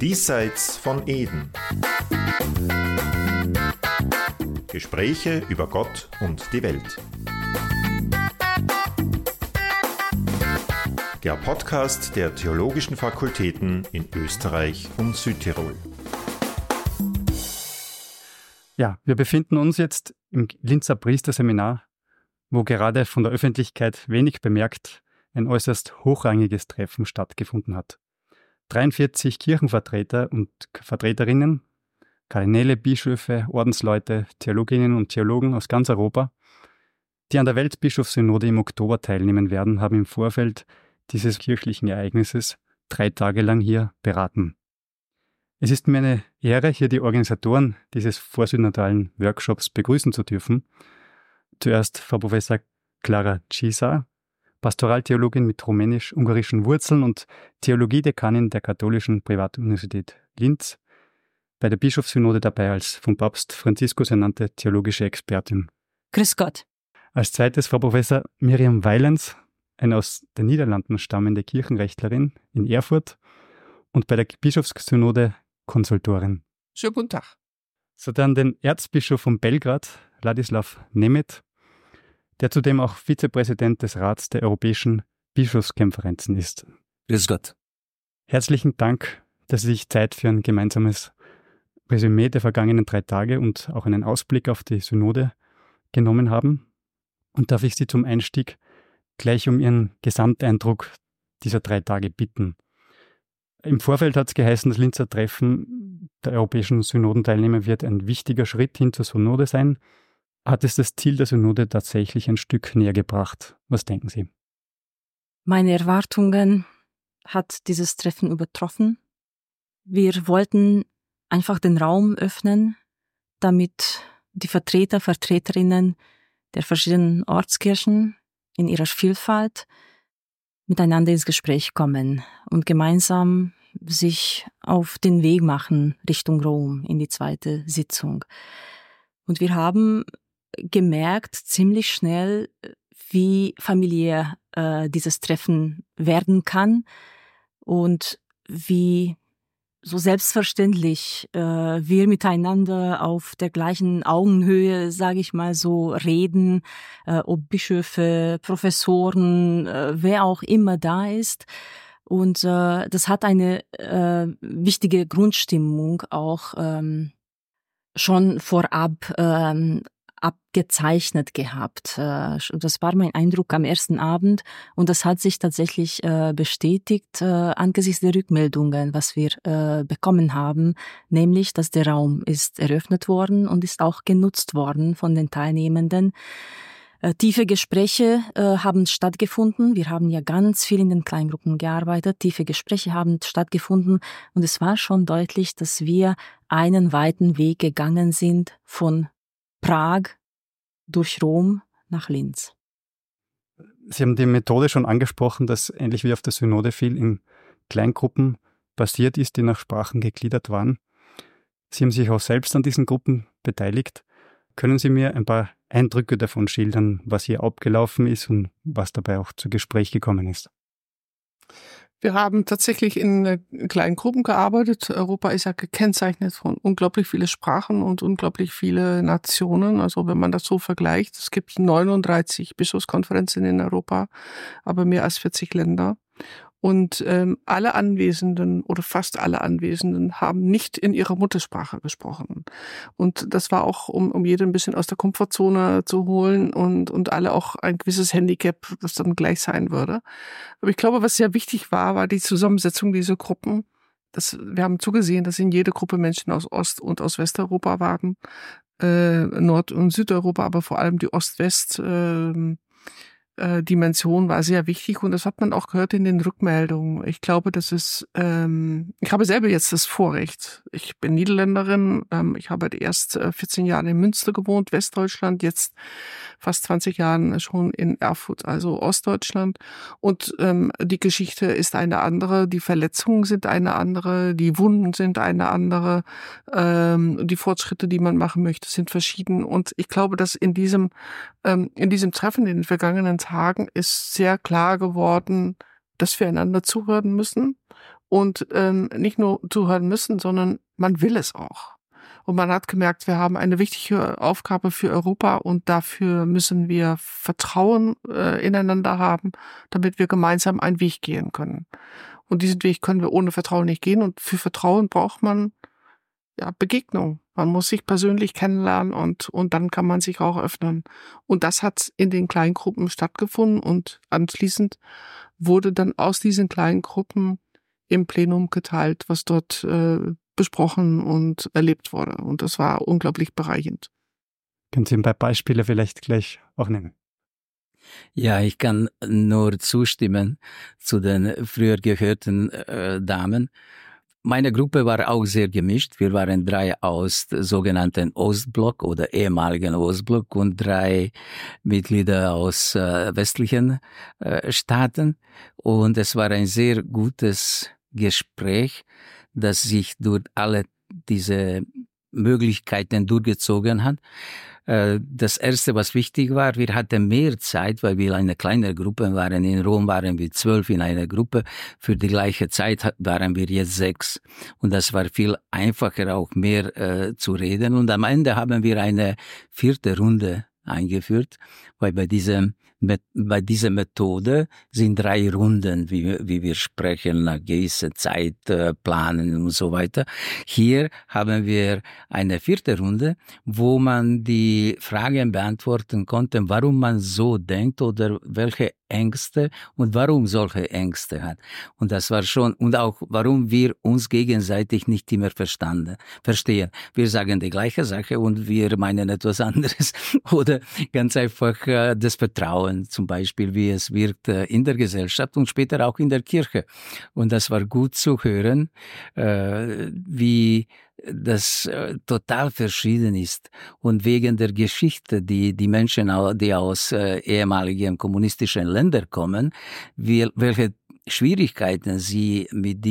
Diesseits von Eden. Gespräche über Gott und die Welt. Der Podcast der Theologischen Fakultäten in Österreich und Südtirol. Ja, wir befinden uns jetzt im Linzer Priesterseminar, wo gerade von der Öffentlichkeit wenig bemerkt ein äußerst hochrangiges Treffen stattgefunden hat. 43 Kirchenvertreter und Vertreterinnen, Kardinäle, Bischöfe, Ordensleute, Theologinnen und Theologen aus ganz Europa, die an der Weltbischofssynode im Oktober teilnehmen werden, haben im Vorfeld dieses kirchlichen Ereignisses 3 Tage lang hier beraten. Es ist mir eine Ehre, hier die Organisatoren dieses vorsynodalen Workshops begrüßen zu dürfen. Zuerst Frau Professor Clara Cisa, Pastoraltheologin mit rumänisch-ungarischen Wurzeln und Theologiedekanin der Katholischen Privatuniversität Linz, bei der Bischofssynode dabei als vom Papst Franziskus ernannte theologische Expertin. Grüß Gott. Als zweites Frau Professor Miriam Weilens, eine aus den Niederlanden stammende Kirchenrechtlerin in Erfurt und bei der Bischofssynode Konsultorin. Schönen guten Tag. So dann den Erzbischof von Belgrad, Ladislav Nemet, der zudem auch Vizepräsident des Rats der Europäischen Bischofskonferenzen ist. Grüß Gott. Herzlichen Dank, dass Sie sich Zeit für ein gemeinsames Resümee der vergangenen 3 Tage und auch einen Ausblick auf die Synode genommen haben. Und darf ich Sie zum Einstieg gleich um Ihren Gesamteindruck dieser 3 Tage bitten. Im Vorfeld hat es geheißen, das Linzer Treffen der europäischen Synodenteilnehmer wird ein wichtiger Schritt hin zur Synode sein. Hat es das Ziel der Synode tatsächlich ein Stück näher gebracht? Was denken Sie? Meine Erwartungen hat dieses Treffen übertroffen. Wir wollten einfach den Raum öffnen, damit die Vertreterinnen der verschiedenen Ortskirchen in ihrer Vielfalt miteinander ins Gespräch kommen und gemeinsam sich auf den Weg machen Richtung Rom in die 2. Sitzung. Und wir haben gemerkt ziemlich schnell, wie familiär dieses Treffen werden kann und wie so selbstverständlich wir miteinander auf der gleichen Augenhöhe, sage ich mal so, reden, ob Bischöfe, Professoren, wer auch immer da ist. Und das hat eine wichtige Grundstimmung auch schon vorab abgezeichnet gehabt. Das war mein Eindruck am ersten Abend und das hat sich tatsächlich bestätigt angesichts der Rückmeldungen, was wir bekommen haben, nämlich, dass der Raum ist eröffnet worden und ist auch genutzt worden von den Teilnehmenden. Tiefe Gespräche haben stattgefunden. Wir haben ja ganz viel in den Kleingruppen gearbeitet. Tiefe Gespräche haben stattgefunden und es war schon deutlich, dass wir einen weiten Weg gegangen sind von Prag durch Rom nach Linz. Sie haben die Methode schon angesprochen, dass ähnlich wie auf der Synode viel in Kleingruppen passiert ist, die nach Sprachen gegliedert waren. Sie haben sich auch selbst an diesen Gruppen beteiligt. Können Sie mir ein paar Eindrücke davon schildern, was hier abgelaufen ist und was dabei auch zu Gespräch gekommen ist? Wir haben tatsächlich in kleinen Gruppen gearbeitet. Europa ist ja gekennzeichnet von unglaublich viele Sprachen und unglaublich viele Nationen. Also wenn man das so vergleicht, es gibt 39 Bischofskonferenzen in Europa, aber mehr als 40 Länder. Und alle Anwesenden oder fast alle Anwesenden haben nicht in ihrer Muttersprache gesprochen. Und das war auch, um jeden ein bisschen aus der Komfortzone zu holen und alle auch ein gewisses Handicap, das dann gleich sein würde. Aber ich glaube, was sehr wichtig war die Zusammensetzung dieser Gruppen. Wir haben zugesehen, dass in jeder Gruppe Menschen aus Ost- und aus Westeuropa waren, Nord- und Südeuropa, aber vor allem die Ost-West- Dimension war sehr wichtig und das hat man auch gehört in den Rückmeldungen. Ich glaube, das ist, ich habe selber jetzt das Vorrecht. Ich bin Niederländerin, ich habe erst 14 Jahre in Münster gewohnt, Westdeutschland, jetzt fast 20 Jahren schon in Erfurt, also Ostdeutschland. Und die Geschichte ist eine andere, die Verletzungen sind eine andere, die Wunden sind eine andere, die Fortschritte, die man machen möchte, sind verschieden. Und ich glaube, dass in diesem Treffen in den vergangenen Tagen ist sehr klar geworden, dass wir einander zuhören müssen und nicht nur zuhören müssen, sondern man will es auch. Und man hat gemerkt, wir haben eine wichtige Aufgabe für Europa und dafür müssen wir Vertrauen ineinander haben, damit wir gemeinsam einen Weg gehen können. Und diesen Weg können wir ohne Vertrauen nicht gehen. Und für Vertrauen braucht man Begegnung. Man muss sich persönlich kennenlernen und dann kann man sich auch öffnen. Und das hat in den kleinen Gruppen stattgefunden und anschließend wurde dann aus diesen kleinen Gruppen im Plenum geteilt, was dort besprochen und erlebt wurde. Und das war unglaublich bereichernd. Können Sie ein paar Beispiele vielleicht gleich auch nennen? Ja, ich kann nur zustimmen zu den früher gehörten Damen. Meine Gruppe war auch sehr gemischt. Wir waren 3 aus sogenannten Ostblock oder ehemaligen Ostblock und 3 Mitglieder aus westlichen Staaten. Und es war ein sehr gutes Gespräch, das sich durch alle diese Möglichkeiten durchgezogen hat. Das Erste, was wichtig war, wir hatten mehr Zeit, weil wir eine kleine Gruppe waren. In Rom waren wir 12 in einer Gruppe. Für die gleiche Zeit waren wir jetzt 6. Und das war viel einfacher, auch mehr zu reden. Und am Ende haben wir eine 4. Runde eingeführt, weil bei dieser Methode sind 3 Runden, wie wir sprechen, nach gewisser Zeit planen und so weiter. Hier haben wir eine 4. Runde, wo man die Fragen beantworten konnte, warum man so denkt oder welche Ängste und warum solche Ängste hat. Und das war schon, und auch warum wir uns gegenseitig nicht immer verstehen. Wir sagen die gleiche Sache und wir meinen etwas anderes. Oder ganz einfach das Vertrauen zum Beispiel, wie es wirkt in der Gesellschaft und später auch in der Kirche. Und das war gut zu hören, wie das total verschieden ist. Und wegen der Geschichte, die Menschen, die aus ehemaligen kommunistischen Ländern kommen, welche Schwierigkeiten sie mit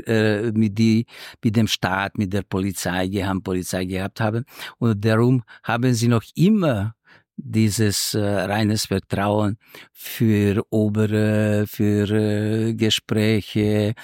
dem Staat, mit der Polizei gehabt haben. Und darum haben sie noch immer dieses reines Vertrauen für Obere, für Gespräche,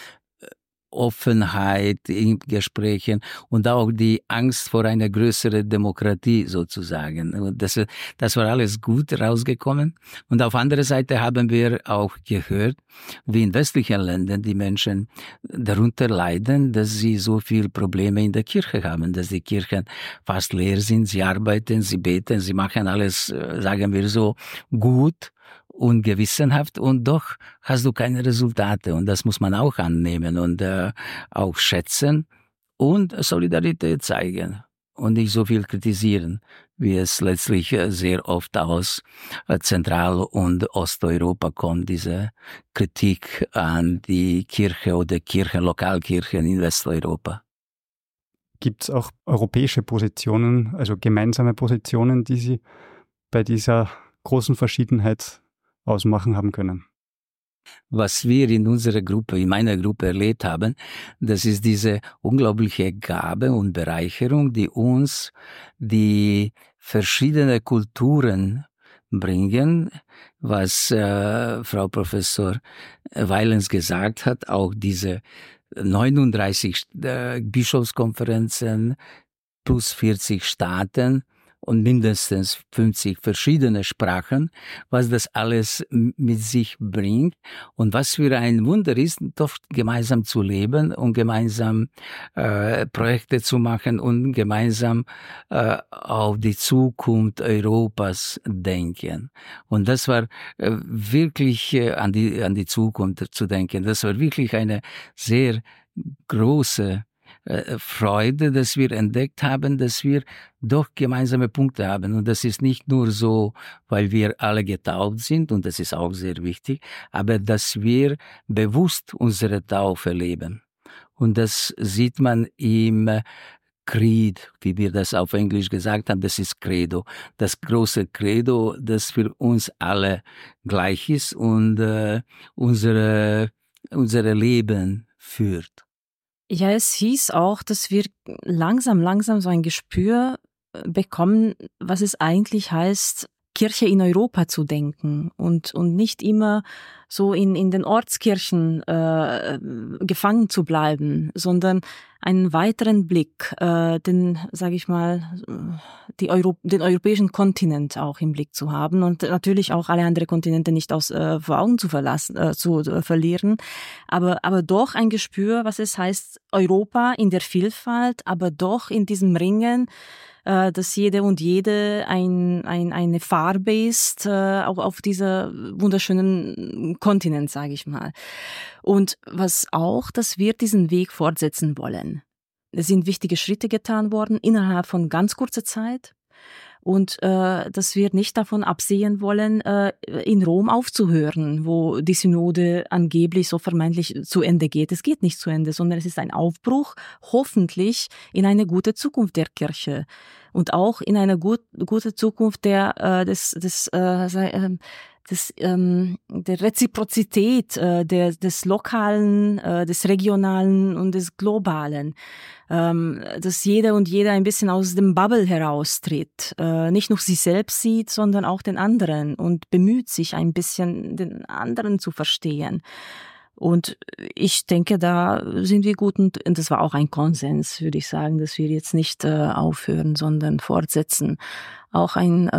Offenheit in Gesprächen und auch die Angst vor einer größeren Demokratie sozusagen. Und das war alles gut rausgekommen. Und auf anderer Seite haben wir auch gehört, wie in westlichen Ländern die Menschen darunter leiden, dass sie so viele Probleme in der Kirche haben, dass die Kirchen fast leer sind, sie arbeiten, sie beten, sie machen alles, sagen wir so, gut und gewissenhaft und doch hast du keine Resultate und das muss man auch annehmen und auch schätzen und Solidarität zeigen und nicht so viel kritisieren, wie es letztlich sehr oft aus Zentral- und Osteuropa kommt, diese Kritik an die Kirche oder Lokalkirchen in Westeuropa. Gibt es auch europäische Positionen, also gemeinsame Positionen, die Sie bei dieser großen Verschiedenheit ausmachen haben können? Was wir in meiner Gruppe erlebt haben, das ist diese unglaubliche Gabe und Bereicherung, die uns die verschiedenen Kulturen bringen, was Frau Professor Weilens gesagt hat, auch diese 39 Bischofskonferenzen plus 40 Staaten und mindestens 50 verschiedene Sprachen, was das alles mit sich bringt und was für ein Wunder ist, doch gemeinsam zu leben und gemeinsam Projekte zu machen und gemeinsam auf die Zukunft Europas denken. Und das war wirklich an die Zukunft zu denken. Das war wirklich eine sehr große Freude, dass wir entdeckt haben, dass wir doch gemeinsame Punkte haben. Und das ist nicht nur so, weil wir alle getauft sind, und das ist auch sehr wichtig, aber dass wir bewusst unsere Taufe leben. Und das sieht man im Creed, wie wir das auf Englisch gesagt haben, das ist Credo. Das große Credo, das für uns alle gleich ist und unsere Leben führt. Ja, es hieß auch, dass wir langsam so ein Gespür bekommen, was es eigentlich heißt, Kirche in Europa zu denken und nicht immer so in den Ortskirchen gefangen zu bleiben, sondern einen weiteren Blick, den europäischen Kontinent auch im Blick zu haben und natürlich auch alle anderen Kontinente nicht vor Augen zu verlieren, aber doch ein Gespür, was es heißt, Europa in der Vielfalt, aber doch in diesem Ringen, dass jede und jede eine Farbe ist auf dieser wunderschönen Kontinent, sage ich mal. Und was auch, dass wir diesen Weg fortsetzen wollen. Es sind wichtige Schritte getan worden innerhalb von ganz kurzer Zeit. Und dass wir nicht davon absehen wollen, in Rom aufzuhören, wo die Synode angeblich so vermeintlich zu Ende geht. Es geht nicht zu Ende, sondern es ist ein Aufbruch, hoffentlich in eine gute Zukunft der Kirche und auch in eine gute Zukunft der Reziprozität, des Lokalen, des Regionalen und des Globalen, dass jeder und jeder ein bisschen aus dem Bubble heraustritt, nicht nur sich selbst sieht, sondern auch den anderen und bemüht sich ein bisschen, den anderen zu verstehen. Und ich denke, da sind wir gut und das war auch ein Konsens, würde ich sagen, dass wir jetzt nicht aufhören, sondern fortsetzen. Auch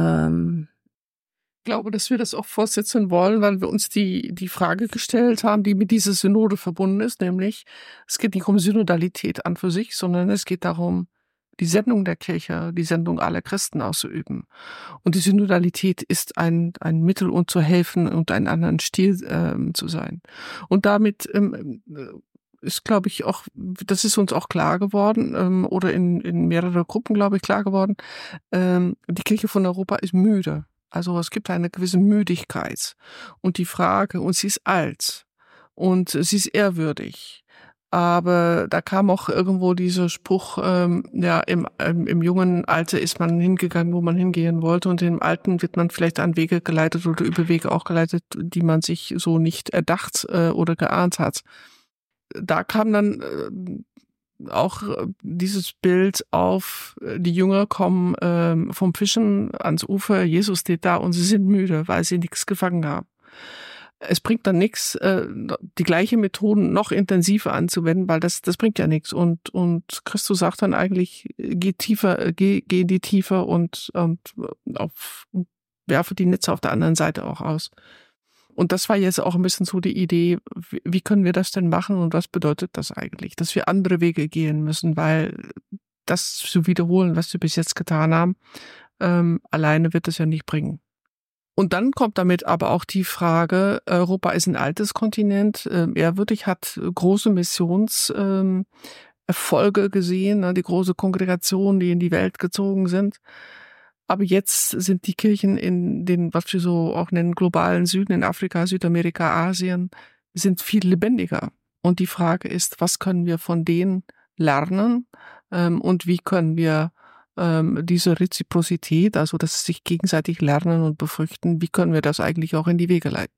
Ich glaube, dass wir das auch fortsetzen wollen, weil wir uns die Frage gestellt haben, die mit dieser Synode verbunden ist, nämlich es geht nicht um Synodalität an für sich, sondern es geht darum, die Sendung der Kirche, die Sendung aller Christen auszuüben. Und die Synodalität ist ein Mittel, um zu helfen und einen anderen Stil zu sein. Und damit ist, glaube ich, auch, das ist uns auch klar geworden, oder in mehrere Gruppen, glaube ich, klar geworden, die Kirche von Europa ist müde. Also es gibt eine gewisse Müdigkeit. Und die Frage, und sie ist alt und sie ist ehrwürdig. Aber da kam auch irgendwo dieser Spruch, im jungen Alter ist man hingegangen, wo man hingehen wollte, und im Alten wird man vielleicht an Wege geleitet oder über Wege auch geleitet, die man sich so nicht erdacht oder geahnt hat. Da kam dann auch dieses Bild auf, die Jünger kommen vom Fischen ans Ufer, Jesus steht da und sie sind müde, weil sie nichts gefangen haben. Es bringt dann nichts, die gleiche Methoden noch intensiver anzuwenden, weil das bringt ja nichts. Und Christus sagt dann eigentlich, geh tiefer, geh in die Tiefe und werfe die Netze auf der anderen Seite auch aus. Und das war jetzt auch ein bisschen so die Idee, wie können wir das denn machen und was bedeutet das eigentlich? Dass wir andere Wege gehen müssen, weil das zu wiederholen, was wir bis jetzt getan haben, alleine wird es ja nicht bringen. Und dann kommt damit aber auch die Frage, Europa ist ein altes Kontinent, ehrwürdig, hat große Missionserfolge gesehen, die große Kongregation, die in die Welt gezogen sind. Aber jetzt sind die Kirchen in den, was wir so auch nennen, globalen Süden, in Afrika, Südamerika, Asien, sind viel lebendiger. Und die Frage ist, was können wir von denen lernen und wie können wir diese Reziprozität, also das sich gegenseitig lernen und befruchten, wie können wir das eigentlich auch in die Wege leiten?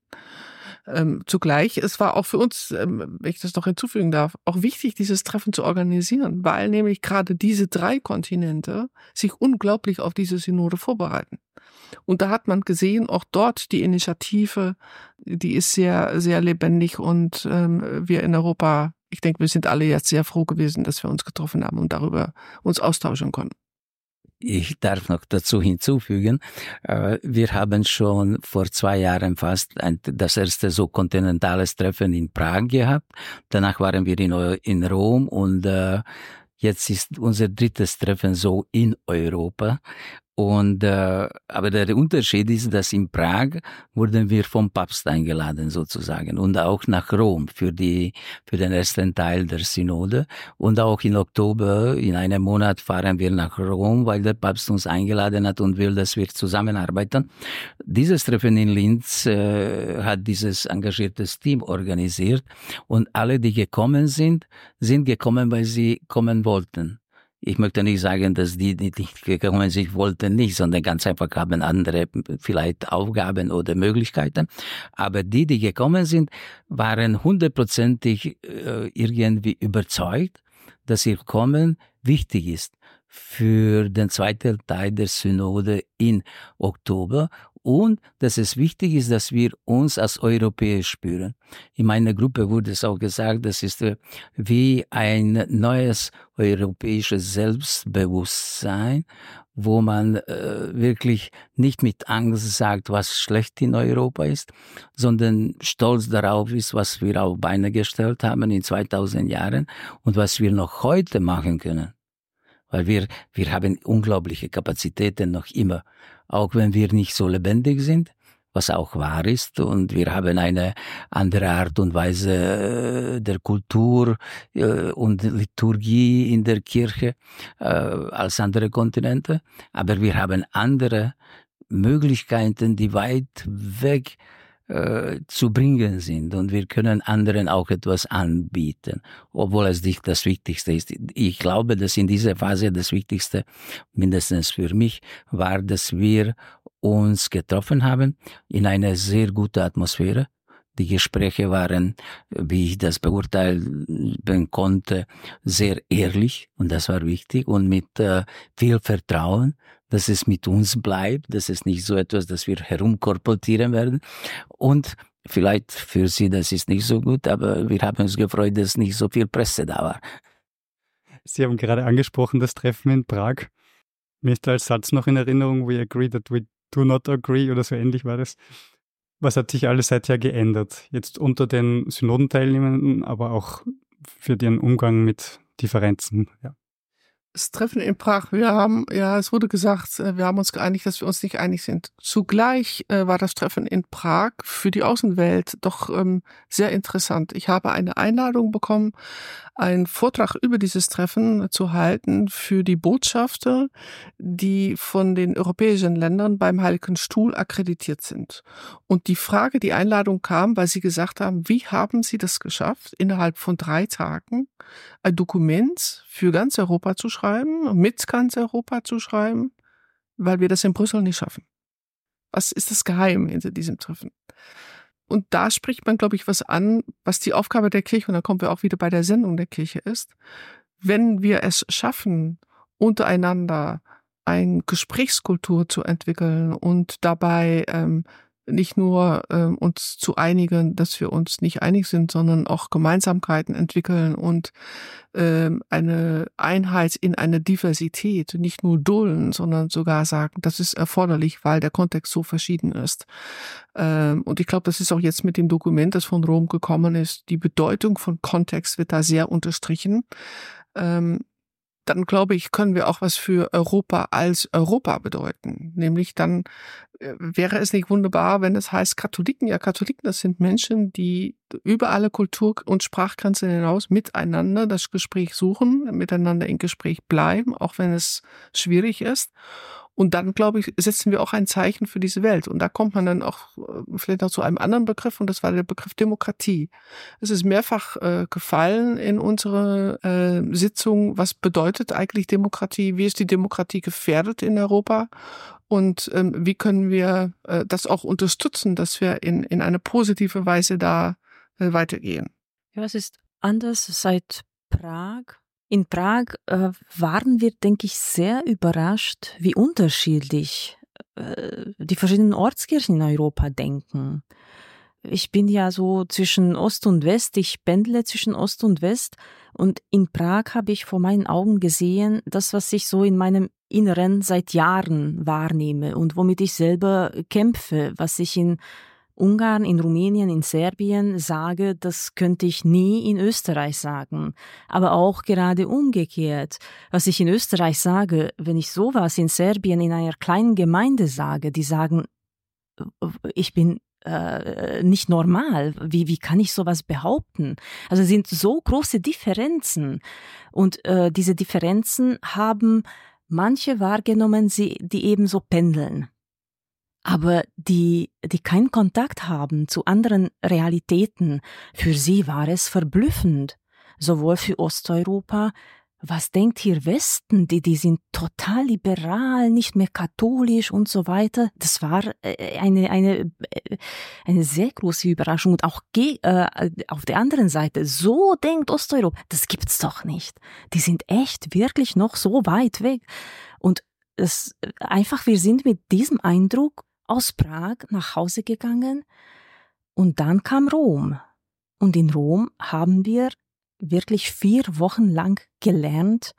Zugleich, es war auch für uns, wenn ich das noch hinzufügen darf, auch wichtig, dieses Treffen zu organisieren, weil nämlich gerade diese 3 Kontinente sich unglaublich auf diese Synode vorbereiten. Und da hat man gesehen, auch dort die Initiative, die ist sehr, sehr lebendig, und wir in Europa, ich denke, wir sind alle jetzt sehr froh gewesen, dass wir uns getroffen haben und darüber uns austauschen konnten. Ich darf noch dazu hinzufügen, wir haben schon vor 2 Jahren fast das erste so kontinentales Treffen in Prag gehabt. Danach waren wir in Rom, und jetzt ist unser 3. Treffen so in Europa. Und aber der Unterschied ist, dass in Prag wurden wir vom Papst eingeladen sozusagen, und auch nach Rom für den ersten Teil der Synode, und auch in Oktober in einem Monat fahren wir nach Rom, weil der Papst uns eingeladen hat und will, dass wir zusammenarbeiten. Dieses Treffen in Linz hat dieses engagiertes Team organisiert, und alle, die gekommen sind gekommen, weil sie kommen wollten. Ich möchte nicht sagen, dass die nicht gekommen sind, wollten nicht, sondern ganz einfach haben andere vielleicht Aufgaben oder Möglichkeiten. Aber die gekommen sind, waren 100%ig irgendwie überzeugt, dass ihr Kommen wichtig ist für den zweiten Teil der Synode in Oktober. und dass es wichtig ist, dass wir uns als Europäer spüren. In meiner Gruppe wurde es auch gesagt, das ist wie ein neues europäisches Selbstbewusstsein, wo man wirklich nicht mit Angst sagt, was schlecht in Europa ist, sondern stolz darauf ist, was wir auf Beine gestellt haben in 2000 Jahren und was wir noch heute machen können. Weil wir haben unglaubliche Kapazitäten noch immer, auch wenn wir nicht so lebendig sind, was auch wahr ist. Und wir haben eine andere Art und Weise der Kultur und Liturgie in der Kirche als andere Kontinente. Aber wir haben andere Möglichkeiten, die weit weg zu bringen sind, und wir können anderen auch etwas anbieten, obwohl es nicht das Wichtigste ist. Ich glaube, dass in dieser Phase das Wichtigste, mindestens für mich, war, dass wir uns getroffen haben in einer sehr guten Atmosphäre. Die Gespräche waren, wie ich das beurteilen konnte, sehr ehrlich, und das war wichtig, und mit viel Vertrauen, dass es mit uns bleibt, dass es nicht so etwas, dass wir herumkorportieren werden. Und vielleicht für Sie, das ist nicht so gut, aber wir haben uns gefreut, dass nicht so viel Presse da war. Sie haben gerade angesprochen, das Treffen in Prag. Mir ist als Satz noch in Erinnerung, we agree that we do not agree, oder so ähnlich war das. Was hat sich alles seither geändert? Jetzt unter den Synodenteilnehmenden, aber auch für den Umgang mit Differenzen, ja. Das Treffen in Prag, es wurde gesagt, wir haben uns geeinigt, dass wir uns nicht einig sind. Zugleich war das Treffen in Prag für die Außenwelt doch sehr interessant. Ich habe eine Einladung bekommen, einen Vortrag über dieses Treffen zu halten für die Botschafter, die von den europäischen Ländern beim Heiligen Stuhl akkreditiert sind. Und die Einladung kam, weil sie gesagt haben, wie haben sie das geschafft, innerhalb von 3 Tagen ein Dokument für ganz Europa zu schreiben, mit ganz Europa zu schreiben, weil wir das in Brüssel nicht schaffen. Was ist das Geheim hinter diesem Treffen? Und da spricht man, glaube ich, was an, was die Aufgabe der Kirche, und da kommen wir auch wieder bei der Sendung der Kirche ist. Wenn wir es schaffen, untereinander eine Gesprächskultur zu entwickeln und dabei nicht nur uns zu einigen, dass wir uns nicht einig sind, sondern auch Gemeinsamkeiten entwickeln und eine Einheit in eine Diversität, nicht nur dulden, sondern sogar sagen, das ist erforderlich, weil der Kontext so verschieden ist. Und ich glaube, das ist auch jetzt mit dem Dokument, das von Rom gekommen ist, die Bedeutung von Kontext wird da sehr unterstrichen. Dann glaube ich, können wir auch was für Europa als Europa bedeuten. Nämlich dann wäre es nicht wunderbar, wenn es heißt Katholiken. Ja, Katholiken, das sind Menschen, die über alle Kultur- und Sprachgrenzen hinaus miteinander das Gespräch suchen, miteinander im Gespräch bleiben, auch wenn es schwierig ist. Und dann, glaube ich, setzen wir auch ein Zeichen für diese Welt. Und da kommt man dann auch vielleicht noch zu einem anderen Begriff, und das war der Begriff Demokratie. Es ist mehrfach gefallen in unserer Sitzung, was bedeutet eigentlich Demokratie? Wie ist die Demokratie gefährdet in Europa? Und wie können wir das auch unterstützen, dass wir in eine positive Weise da weitergehen? Ja, es ist anders seit Prag. In Prag waren wir, denke ich, sehr überrascht, wie unterschiedlich die verschiedenen Ortskirchen in Europa denken. Ich bin ja so zwischen Ost und West, ich pendle zwischen Ost und West, und in Prag habe ich vor meinen Augen gesehen, das, was ich so in meinem Inneren seit Jahren wahrnehme und womit ich selber kämpfe, was ich in Ungarn, in Rumänien, in Serbien sage, das könnte ich nie in Österreich sagen. Aber auch gerade umgekehrt, was ich in Österreich sage, wenn ich sowas in Serbien in einer kleinen Gemeinde sage, die sagen, ich bin nicht normal. Wie kann ich sowas behaupten? Also es sind so große Differenzen. Und diese Differenzen haben manche wahrgenommen, die eben so pendeln. Aber die keinen Kontakt haben zu anderen Realitäten, für sie war es verblüffend. Sowohl für Osteuropa, was denkt hier Westen, die sind total liberal, nicht mehr katholisch und so weiter. Das war eine sehr große Überraschung. Und auch auf der anderen Seite, so denkt Osteuropa, das gibt's doch nicht. Die sind echt wirklich noch so weit weg. Und wir sind mit diesem Eindruck aus Prag nach Hause gegangen und dann kam Rom. Und in Rom haben wir wirklich 4 Wochen lang gelernt,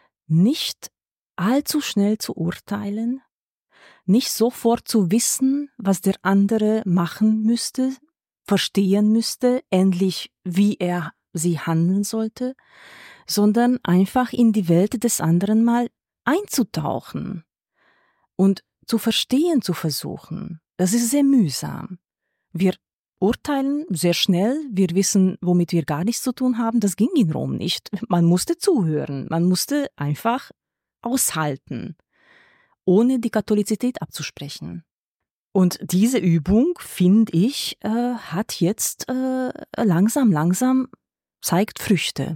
nicht allzu schnell zu urteilen, nicht sofort zu wissen, was der andere machen müsste, verstehen müsste, ähnlich wie er sie handeln sollte, sondern einfach in die Welt des anderen mal einzutauchen und zu verstehen zu versuchen. Das ist sehr mühsam. Wir urteilen sehr schnell, wir wissen, womit wir gar nichts zu tun haben. Das ging in Rom nicht. Man musste zuhören, man musste einfach aushalten, ohne die Katholizität abzusprechen. Und diese Übung, finde ich, hat jetzt langsam zeigt Früchte.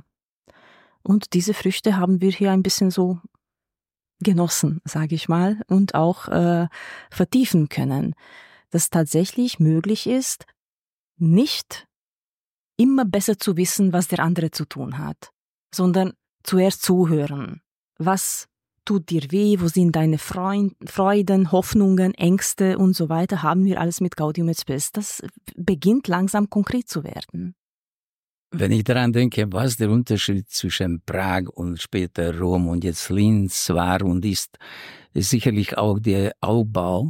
Und diese Früchte haben wir hier ein bisschen so genossen, sage ich mal, und auch vertiefen können, dass tatsächlich möglich ist, nicht immer besser zu wissen, was der andere zu tun hat, sondern zuerst zuhören. Was tut dir weh? Wo sind deine Freuden, Hoffnungen, Ängste und so weiter? Haben wir alles mit Gaudium et Spes. Das beginnt langsam konkret zu werden. Wenn ich daran denke, was der Unterschied zwischen Prag und später Rom und jetzt Linz war und ist sicherlich auch der Aufbau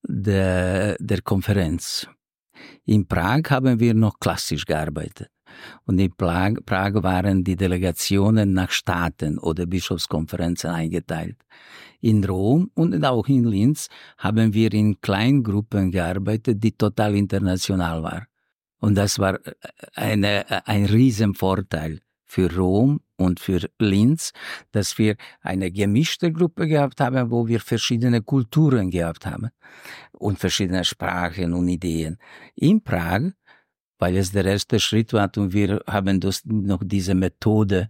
der Konferenz. In Prag haben wir noch klassisch gearbeitet. Und in Prag waren die Delegationen nach Staaten oder Bischofskonferenzen eingeteilt. In Rom und auch in Linz haben wir in Kleingruppen gearbeitet, die total international waren. Und das war ein Riesenvorteil für Rom und für Linz, dass wir eine gemischte Gruppe gehabt haben, wo wir verschiedene Kulturen gehabt haben und verschiedene Sprachen und Ideen. In Prag, weil es der erste Schritt war und wir haben noch diese Methode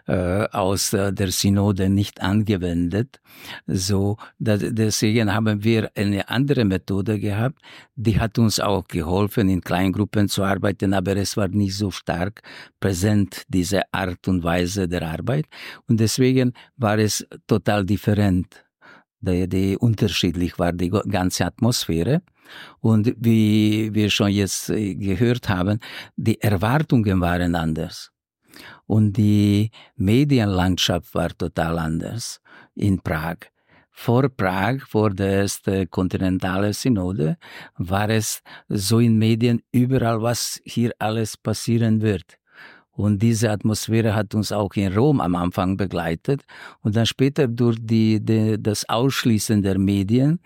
aus der Synode nicht angewendet, so deswegen haben wir eine andere Methode gehabt, die hat uns auch geholfen, in Kleingruppen zu arbeiten, aber es war nicht so stark präsent, diese Art und Weise der Arbeit, und deswegen war es total different. Die unterschiedlich war die ganze Atmosphäre. Und wie wir schon jetzt gehört haben, die Erwartungen waren anders. Und die Medienlandschaft war total anders in Prag. Vor der ersten kontinentalen Synode, war es so in Medien überall, was hier alles passieren wird. Und diese Atmosphäre hat uns auch in Rom am Anfang begleitet. Und dann später durch das Ausschließen der Medien,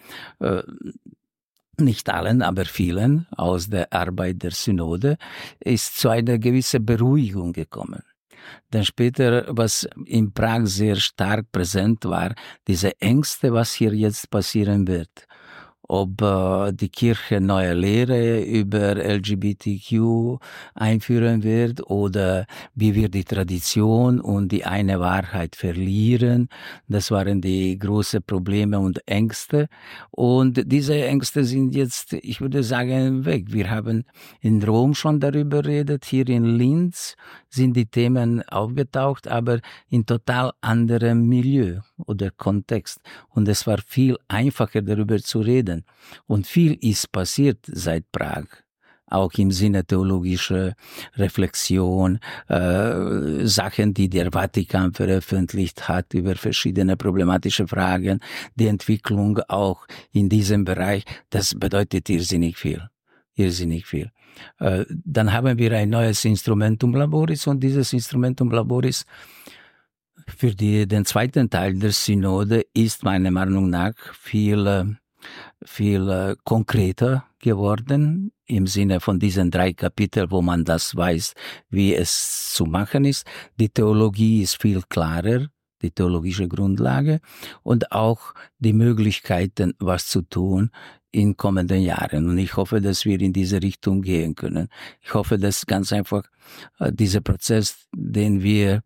nicht allen, aber vielen aus der Arbeit der Synode, ist zu einer gewissen Beruhigung gekommen. Dann später, was in Prag sehr stark präsent war, diese Ängste, was hier jetzt passieren wird. Ob die Kirche neue Lehre über LGBTQ einführen wird oder wie wir die Tradition und die eine Wahrheit verlieren. Das waren die großen Probleme und Ängste. Und diese Ängste sind jetzt, ich würde sagen, weg. Wir haben in Rom schon darüber geredet, hier in Linz sind die Themen aufgetaucht, aber in total anderem Milieu oder Kontext. Und es war viel einfacher, darüber zu reden. Und viel ist passiert seit Prag. Auch im Sinne theologischer Reflexion, Sachen, die der Vatikan veröffentlicht hat über verschiedene problematische Fragen, die Entwicklung auch in diesem Bereich, das bedeutet irrsinnig viel. Irrsinnig viel. Dann haben wir ein neues Instrumentum Laboris, und dieses Instrumentum Laboris für den zweiten Teil der Synode ist meiner Meinung nach viel konkreter geworden, im Sinne von diesen 3 Kapiteln, wo man das weiß, wie es zu machen ist. Die Theologie ist viel klarer, die theologische Grundlage, und auch die Möglichkeiten, was zu tun in kommenden Jahren. Und ich hoffe, dass wir in diese Richtung gehen können. Ich hoffe, dass ganz einfach dieser Prozess, den wir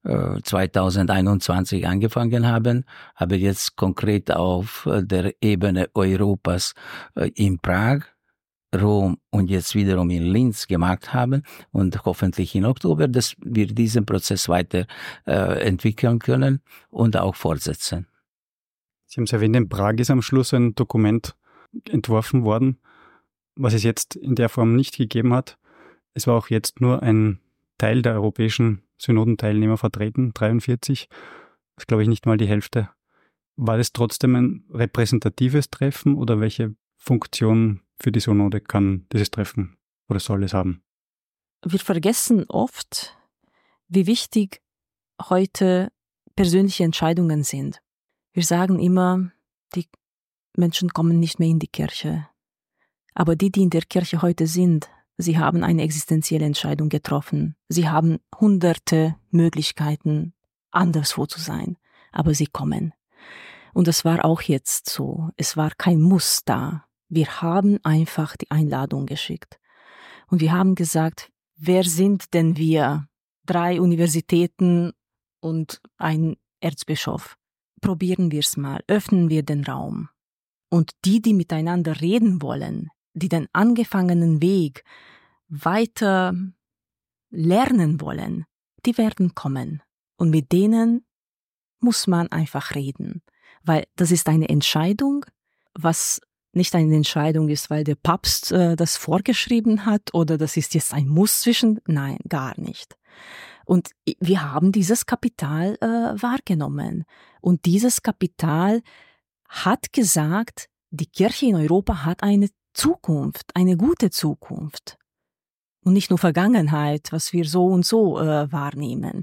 2021 angefangen haben, aber jetzt konkret auf der Ebene Europas in Prag, Rom und jetzt wiederum in Linz gemacht haben, und hoffentlich im Oktober, dass wir diesen Prozess weiter entwickeln können und auch fortsetzen. Sie haben es erwähnt, in Prag ist am Schluss ein Dokument entworfen worden, was es jetzt in der Form nicht gegeben hat. Es war auch jetzt nur ein Teil der europäischen Synodenteilnehmer vertreten, 43. Das ist, glaube ich, nicht mal die Hälfte. War das trotzdem ein repräsentatives Treffen oder welche Funktion für die Synode kann dieses Treffen oder soll es haben? Wir vergessen oft, wie wichtig heute persönliche Entscheidungen sind. Wir sagen immer, die Menschen kommen nicht mehr in die Kirche. Aber die in der Kirche heute sind, sie haben eine existenzielle Entscheidung getroffen. Sie haben hunderte Möglichkeiten, anderswo zu sein. Aber sie kommen. Und das war auch jetzt so. Es war kein Muss da. Wir haben einfach die Einladung geschickt. Und wir haben gesagt, wer sind denn wir? 3 Universitäten und ein Erzbischof. Probieren wir es mal, öffnen wir den Raum. Und die miteinander reden wollen, die den angefangenen Weg weiter lernen wollen, die werden kommen. Und mit denen muss man einfach reden. Weil das ist eine Entscheidung, was nicht eine Entscheidung ist, weil der Papst das vorgeschrieben hat oder das ist jetzt ein Muss zwischen, nein, gar nicht. Und wir haben dieses Kapital wahrgenommen. Und dieses Kapital hat gesagt, die Kirche in Europa hat eine Zukunft, eine gute Zukunft. Und nicht nur Vergangenheit, was wir so und so wahrnehmen.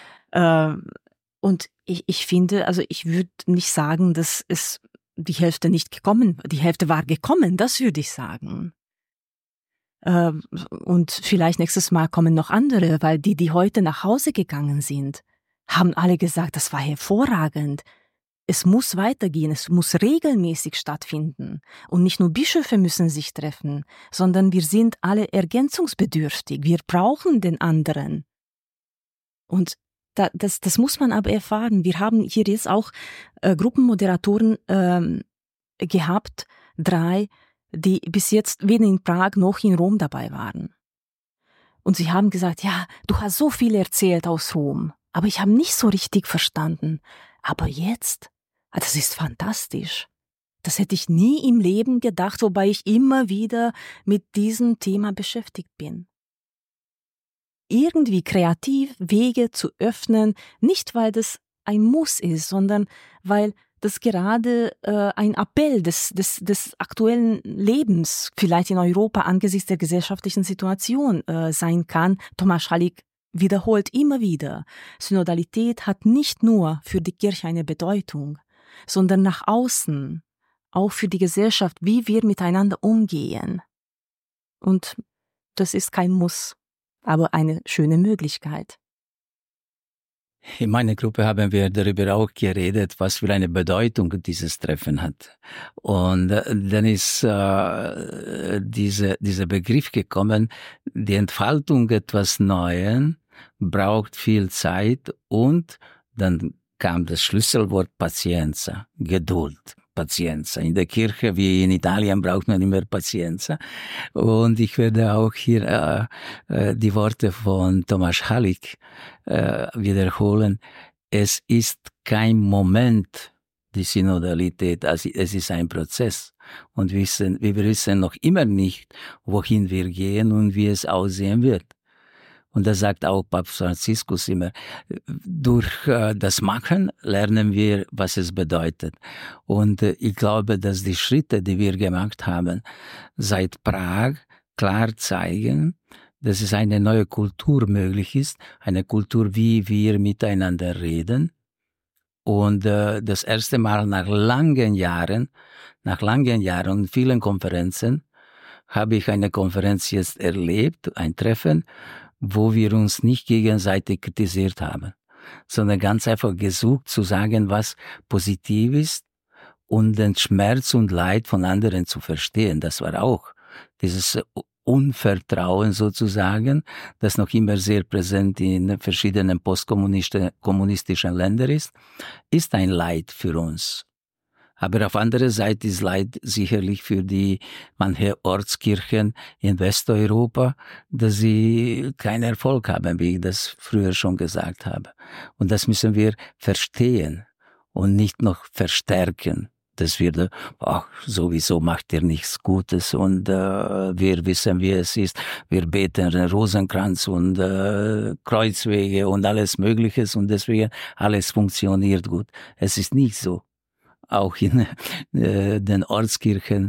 Und ich finde, also ich würde nicht sagen, dass es die Hälfte nicht gekommen, die Hälfte war gekommen, das würde ich sagen. Und vielleicht nächstes Mal kommen noch andere, weil die heute nach Hause gegangen sind, haben alle gesagt, das war hervorragend. Es muss weitergehen, es muss regelmäßig stattfinden. Und nicht nur Bischöfe müssen sich treffen, sondern wir sind alle ergänzungsbedürftig. Wir brauchen den anderen. Und das muss man aber erfahren. Wir haben hier jetzt auch Gruppenmoderatoren gehabt, 3, die bis jetzt weder in Prag noch in Rom dabei waren. Und sie haben gesagt, ja, du hast so viel erzählt aus Rom, aber ich habe nicht so richtig verstanden. Aber jetzt, das ist fantastisch. Das hätte ich nie im Leben gedacht, wobei ich immer wieder mit diesem Thema beschäftigt bin. Irgendwie kreativ Wege zu öffnen, nicht weil das ein Muss ist, sondern weil das gerade ein Appell des aktuellen Lebens vielleicht in Europa angesichts der gesellschaftlichen Situation sein kann. Tomáš Halík wiederholt immer wieder, Synodalität hat nicht nur für die Kirche eine Bedeutung, sondern nach außen, auch für die Gesellschaft, wie wir miteinander umgehen. Und das ist kein Muss, aber eine schöne Möglichkeit. In meiner Gruppe haben wir darüber auch geredet, was für eine Bedeutung dieses Treffen hat. Und dann ist dieser Begriff gekommen, die Entfaltung etwas Neues braucht viel Zeit und dann kam das Schlüsselwort Pazienza, Geduld. Pazienza. In der Kirche wie in Italien braucht man immer Pazienza. Und ich werde auch hier die Worte von Tomáš Halík wiederholen. Es ist kein Moment, die Synodalität, also es ist ein Prozess. Und wir wissen noch immer nicht, wohin wir gehen und wie es aussehen wird. Und das sagt auch Papst Franziskus immer. Durch das Machen lernen wir, was es bedeutet. Und ich glaube, dass die Schritte, die wir gemacht haben, seit Prag klar zeigen, dass es eine neue Kultur möglich ist. Eine Kultur, wie wir miteinander reden. Und das erste Mal nach langen Jahren und vielen Konferenzen, habe ich eine Konferenz jetzt erlebt, ein Treffen, wo wir uns nicht gegenseitig kritisiert haben, sondern ganz einfach gesucht zu sagen, was positiv ist und den Schmerz und Leid von anderen zu verstehen. Das war auch dieses Unvertrauen sozusagen, das noch immer sehr präsent in verschiedenen postkommunistischen Ländern ist ein Leid für uns. Aber auf anderer Seite ist Leid sicherlich für die manche Ortskirchen in Westeuropa, dass sie keinen Erfolg haben, wie ich das früher schon gesagt habe. Und das müssen wir verstehen und nicht noch verstärken Das wird, sowieso macht er nichts Gutes und wir wissen, wie es ist. Wir beten den Rosenkranz und Kreuzwege und alles Mögliche und deswegen alles funktioniert gut. Es ist nicht so. Auch in den Ortskirchen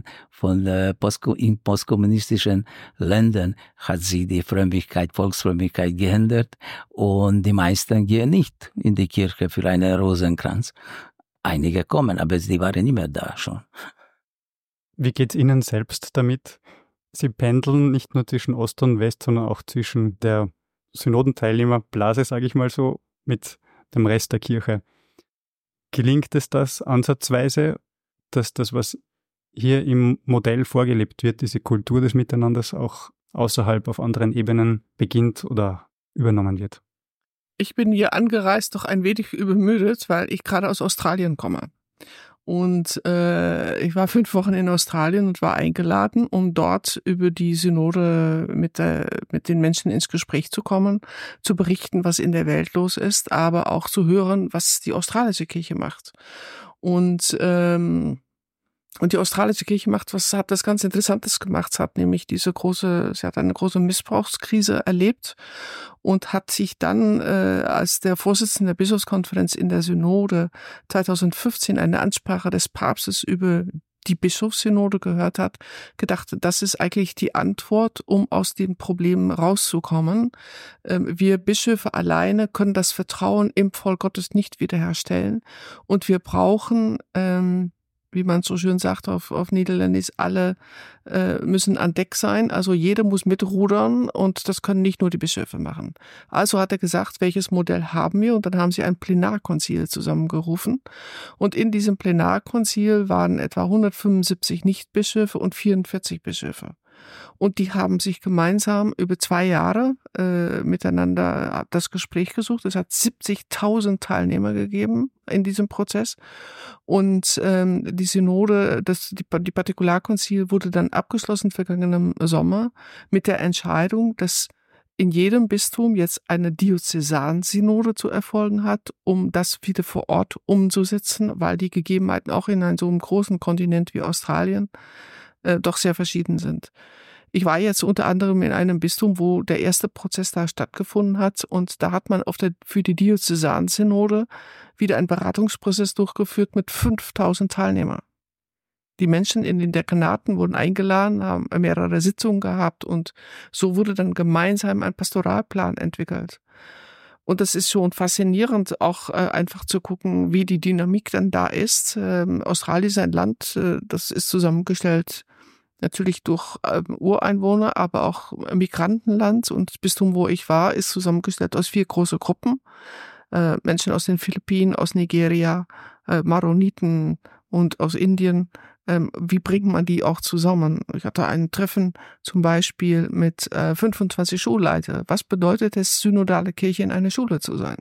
in postkommunistischen Ländern hat sich die Volksfrömmigkeit geändert und die meisten gehen nicht in die Kirche für einen Rosenkranz. Einige kommen, aber sie waren immer da schon. Wie geht's Ihnen selbst damit? Sie pendeln nicht nur zwischen Ost und West, sondern auch zwischen der Synodenteilnehmerblase, sage ich mal so, mit dem Rest der Kirche. Gelingt es das ansatzweise, dass das, was hier im Modell vorgelebt wird, diese Kultur des Miteinanders auch außerhalb auf anderen Ebenen beginnt oder übernommen wird? Ich bin hier angereist, doch ein wenig übermüdet, weil ich gerade aus Australien komme. Und ich war 5 Wochen in Australien und war eingeladen, um dort über die Synode mit den Menschen ins Gespräch zu kommen, zu berichten, was in der Welt los ist, aber auch zu hören, was die australische Kirche macht. Und die australische Kirche hat das ganz Interessantes gemacht. Sie hat nämlich sie hat eine große Missbrauchskrise erlebt und hat sich dann, als der Vorsitzende der Bischofskonferenz in der Synode 2015 eine Ansprache des Papstes über die Bischofssynode gehört hat, gedacht, das ist eigentlich die Antwort, um aus den Problemen rauszukommen. Wir Bischöfe alleine können das Vertrauen im Volk Gottes nicht wiederherstellen und wir brauchen, wie man so schön sagt auf Niederländisch, alle müssen an Deck sein. Also jeder muss mitrudern und das können nicht nur die Bischöfe machen. Also hat er gesagt, welches Modell haben wir? Und dann haben sie ein Plenarkonzil zusammengerufen. Und in diesem Plenarkonzil waren etwa 175 Nichtbischöfe und 44 Bischöfe. Und die haben sich gemeinsam über 2 Jahre miteinander das Gespräch gesucht. Es hat 70.000 Teilnehmer gegeben in diesem Prozess. Und die Synode, die Partikularkonzil wurde dann abgeschlossen vergangenen Sommer mit der Entscheidung, dass in jedem Bistum jetzt eine Diözesansynode zu erfolgen hat, um das wieder vor Ort umzusetzen, weil die Gegebenheiten auch in so einem großen Kontinent wie Australien doch sehr verschieden sind. Ich war jetzt unter anderem in einem Bistum, wo der erste Prozess da stattgefunden hat und da hat man für die Diözesansynode wieder einen Beratungsprozess durchgeführt mit 5.000 Teilnehmern. Die Menschen in den Dekanaten wurden eingeladen, haben mehrere Sitzungen gehabt und so wurde dann gemeinsam ein Pastoralplan entwickelt. Und das ist schon faszinierend, auch einfach zu gucken, wie die Dynamik dann da ist. Australien ist ein Land, das ist zusammengestellt natürlich durch Ureinwohner, aber auch Migrantenland. Und das Bistum, wo ich war, ist zusammengestellt aus 4 große Gruppen. Menschen aus den Philippinen, aus Nigeria, Maroniten und aus Indien. Wie bringt man die auch zusammen? Ich hatte ein Treffen zum Beispiel mit 25 Schulleitern. Was bedeutet es, synodale Kirche in einer Schule zu sein?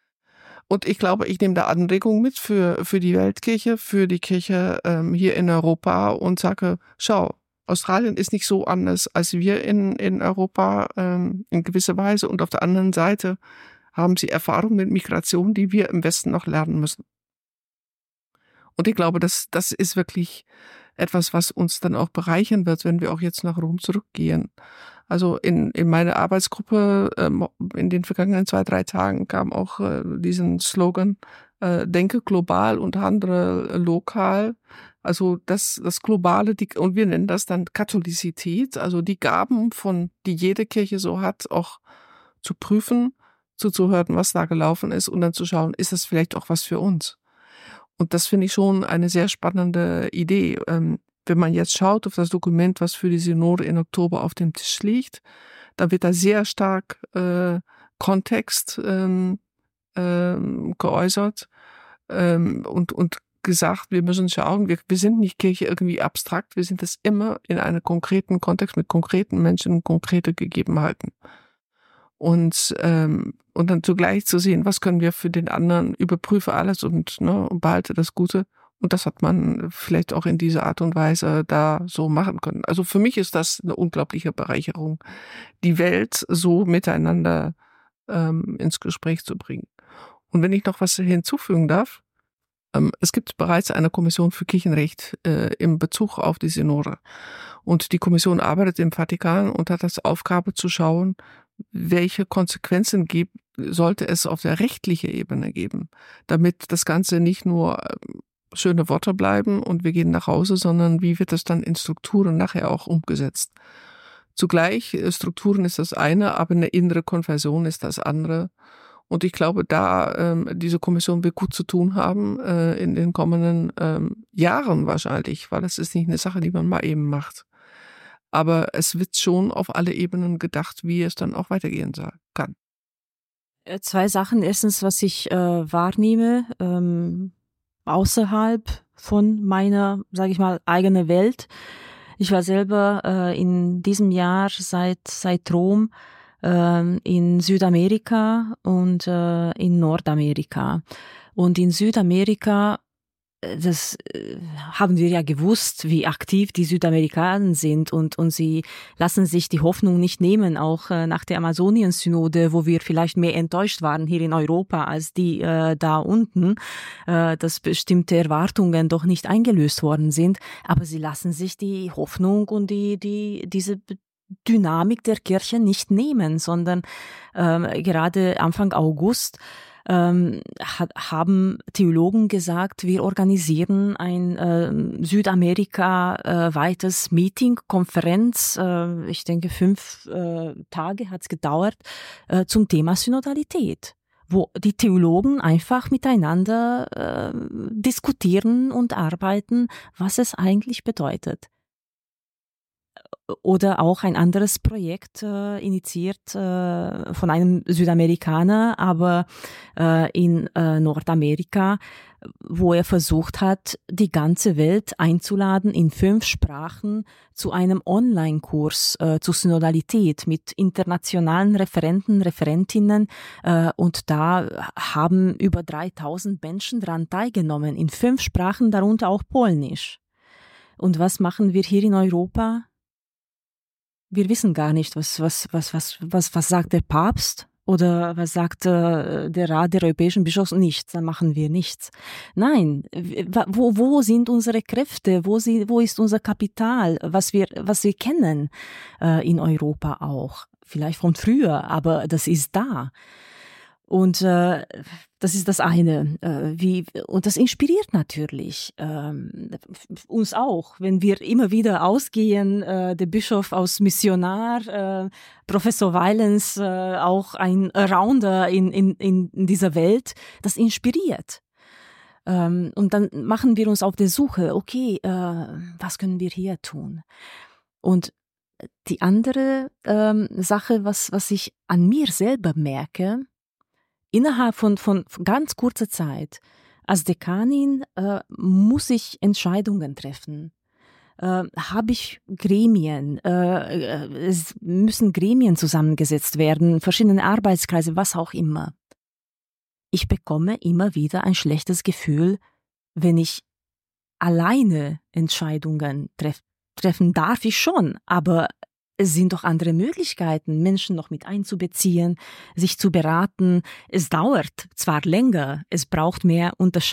Und ich glaube, ich nehme da Anregungen mit für die Weltkirche, für die Kirche hier in Europa und sage, schau, Australien ist nicht so anders als wir in Europa in gewisser Weise. Und auf der anderen Seite haben sie Erfahrungen mit Migration, die wir im Westen noch lernen müssen. Und ich glaube, das ist wirklich etwas, was uns dann auch bereichern wird, wenn wir auch jetzt nach Rom zurückgehen. Also in meiner Arbeitsgruppe in den vergangenen 2-3 Tagen kam auch diesen Slogan, denke global und handle lokal. Also das Globale, und wir nennen das dann Katholizität, also die Gaben, die jede Kirche so hat, auch zu prüfen, zuzuhören, was da gelaufen ist und dann zu schauen, ist das vielleicht auch was für uns? Und das finde ich schon eine sehr spannende Idee. Wenn man jetzt schaut auf das Dokument, was für die Synode in Oktober auf dem Tisch liegt, dann wird da sehr stark Kontext geäußert und gesagt, wir müssen schauen, wir sind nicht Kirche irgendwie abstrakt, wir sind es immer in einem konkreten Kontext mit konkreten Menschen, konkrete Gegebenheiten. Und dann zugleich zu sehen, was können wir für den anderen, überprüfe alles und behalte das Gute. Und das hat man vielleicht auch in dieser Art und Weise da so machen können. Also für mich ist das eine unglaubliche Bereicherung, die Welt so miteinander ins Gespräch zu bringen. Und wenn ich noch was hinzufügen darf, Es gibt bereits eine Kommission für Kirchenrecht im Bezug auf die Synode. Und die Kommission arbeitet im Vatikan und hat als Aufgabe zu schauen, welche Konsequenzen sollte es auf der rechtlichen Ebene geben, damit das Ganze nicht nur schöne Worte bleiben und wir gehen nach Hause, sondern wie wird das dann in Strukturen nachher auch umgesetzt. Zugleich, Strukturen ist das eine, aber eine innere Konversion ist das andere. Und ich glaube, diese Kommission wird gut zu tun haben in den kommenden Jahren wahrscheinlich, weil das ist nicht eine Sache, die man mal eben macht. Aber es wird schon auf alle Ebenen gedacht, wie es dann auch weitergehen kann. 2 Sachen. Erstens, was ich wahrnehme, außerhalb von meiner, sage ich mal, eigenen Welt. Ich war selber in diesem Jahr seit Rom in Südamerika und in Nordamerika. Und in Südamerika, das haben wir ja gewusst, wie aktiv die Südamerikaner sind und sie lassen sich die Hoffnung nicht nehmen, auch nach der Amazonien-Synode, wo wir vielleicht mehr enttäuscht waren hier in Europa als die da unten, dass bestimmte Erwartungen doch nicht eingelöst worden sind, aber sie lassen sich die Hoffnung und diese Dynamik der Kirche nicht nehmen, sondern gerade Anfang August haben Theologen gesagt, wir organisieren ein Südamerika-weites Meeting, Konferenz, ich denke 5 Tage hat es gedauert, zum Thema Synodalität, wo die Theologen einfach miteinander diskutieren und arbeiten, was es eigentlich bedeutet. Oder auch ein anderes Projekt initiiert von einem Südamerikaner, aber in Nordamerika, wo er versucht hat, die ganze Welt einzuladen in 5 Sprachen zu einem Online-Kurs zur Synodalität mit internationalen Referenten, Referentinnen. Und da haben über 3000 Menschen daran teilgenommen, in 5 Sprachen, darunter auch Polnisch. Und was machen wir hier in Europa? Wir wissen gar nicht, was sagt der Papst oder was sagt der Rat der europäischen Bischofs? Nichts, dann machen wir nichts. Nein, wo sind unsere Kräfte? Wo ist unser Kapital, was wir kennen in Europa auch? Vielleicht von früher, aber das ist da. Und das ist das eine. Und das inspiriert natürlich uns auch, wenn wir immer wieder ausgehen, der Bischof als Missionar, Professor Weilens, auch ein Arounder in dieser Welt, das inspiriert. Und dann machen wir uns auf der Suche, okay, was können wir hier tun? Und die andere Sache, was ich an mir selber merke, innerhalb von ganz kurzer Zeit, als Dekanin muss ich Entscheidungen treffen. Habe ich Gremien, es müssen Gremien zusammengesetzt werden, verschiedene Arbeitskreise, was auch immer. Ich bekomme immer wieder ein schlechtes Gefühl, wenn ich alleine Entscheidungen treffen darf ich schon, aber es sind doch andere Möglichkeiten, Menschen noch mit einzubeziehen, sich zu beraten. Es dauert zwar länger, es braucht mehr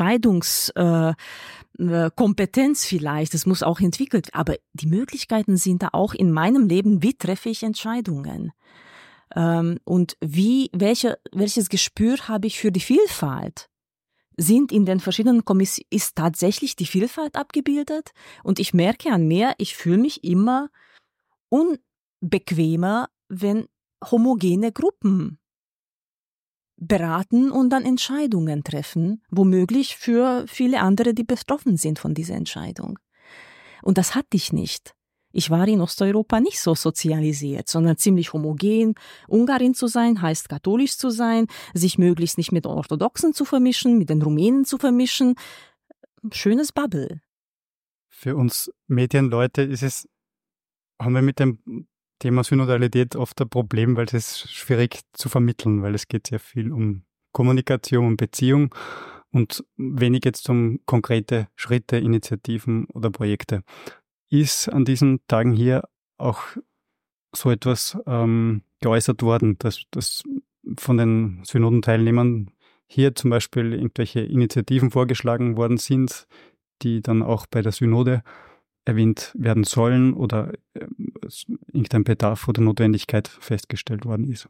Unterscheidungskompetenz vielleicht, es muss auch entwickelt, aber die Möglichkeiten sind da auch in meinem Leben. Wie treffe ich Entscheidungen? Und welches Gespür habe ich für die Vielfalt? Sind in den verschiedenen Kommissionen, ist tatsächlich die Vielfalt abgebildet? Und ich merke an mir, ich fühle mich immer unbequemer, wenn homogene Gruppen beraten und dann Entscheidungen treffen, womöglich für viele andere, die betroffen sind von dieser Entscheidung. Und das hatte ich nicht. Ich war in Osteuropa nicht so sozialisiert, sondern ziemlich homogen. Ungarin zu sein heißt katholisch zu sein, sich möglichst nicht mit den Orthodoxen zu vermischen, mit den Rumänen zu vermischen. Schönes Bubble. Für uns Medienleute haben wir mit dem Thema Synodalität oft ein Problem, weil es ist schwierig zu vermitteln, weil es geht sehr viel um Kommunikation und Beziehung und wenig jetzt um konkrete Schritte, Initiativen oder Projekte. Ist an diesen Tagen hier auch so etwas geäußert worden, dass von den Synodenteilnehmern hier zum Beispiel irgendwelche Initiativen vorgeschlagen worden sind, die dann auch bei der Synode erwähnt werden sollen oder irgendein Bedarf oder Notwendigkeit festgestellt worden ist?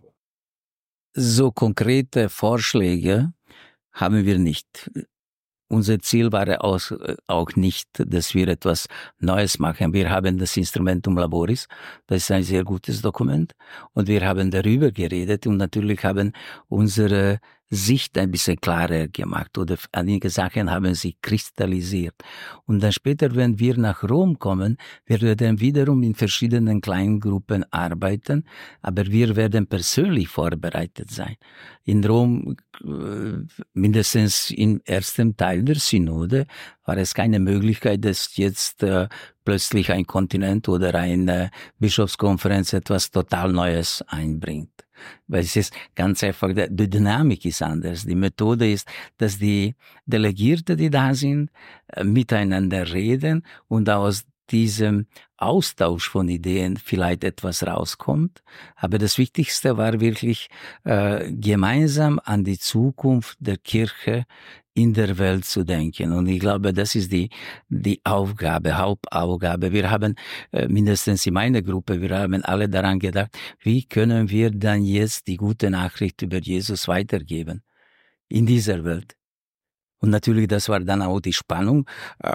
So konkrete Vorschläge haben wir nicht. Unser Ziel war auch nicht, dass wir etwas Neues machen. Wir haben das Instrumentum Laboris, das ist ein sehr gutes Dokument, und wir haben darüber geredet und natürlich haben unsere Sicht ein bisschen klarer gemacht oder einige Sachen haben sich kristallisiert. Und dann später, wenn wir nach Rom kommen, wir werden wiederum in verschiedenen kleinen Gruppen arbeiten, aber wir werden persönlich vorbereitet sein. In Rom, mindestens im ersten Teil der Synode, war es keine Möglichkeit, dass jetzt plötzlich ein Kontinent oder eine Bischofskonferenz etwas total Neues einbringt. Weil es ist ganz einfach, die Dynamik ist anders. Die Methode ist, dass die Delegierte, die da sind, miteinander reden und aus diesem Austausch von Ideen vielleicht etwas rauskommt. Aber das Wichtigste war wirklich, gemeinsam an die Zukunft der Kirche in der Welt zu denken. Und ich glaube, das ist die Hauptaufgabe. Wir haben, mindestens in meiner Gruppe, wir haben alle daran gedacht, wie können wir dann jetzt die gute Nachricht über Jesus weitergeben in dieser Welt? Und natürlich, das war dann auch die Spannung,